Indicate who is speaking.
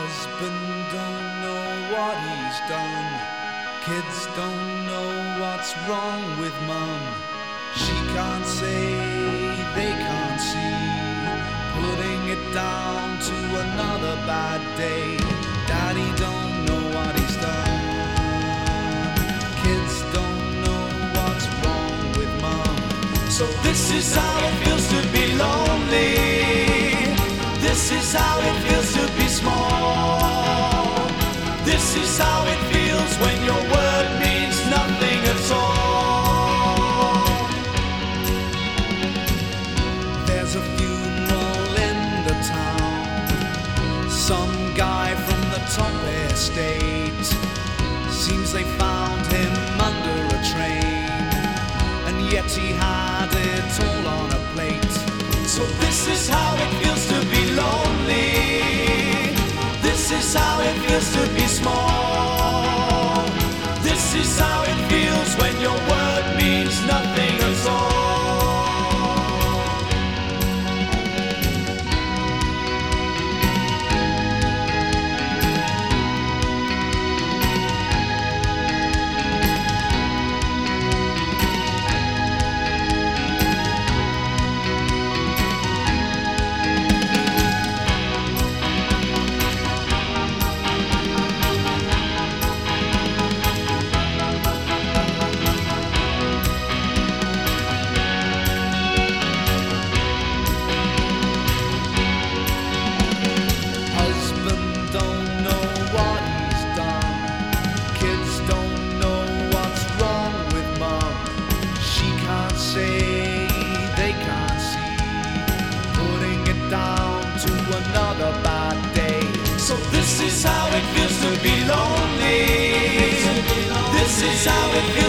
Speaker 1: Husband don't know what he's done. Kids don't know what's wrong with mum. She can't say, they can't see. Putting it down to another bad day. Daddy don't know what he's done. Kids don't know what's wrong with mum. So this is how it feels to be lonely. This is how it feels to be small. This is how it feels when your word means nothing at all. There's a funeral in the town. Some guy from the top estate. Seems they found him under a train, and yet he had it all on a plate. So this is how it feels to be lonely. This is how it feels to be small. This is how it feels when your word means nothing at all. They can't see, putting it down to another bad day. So this is how it feels to be lonely. This is how it feels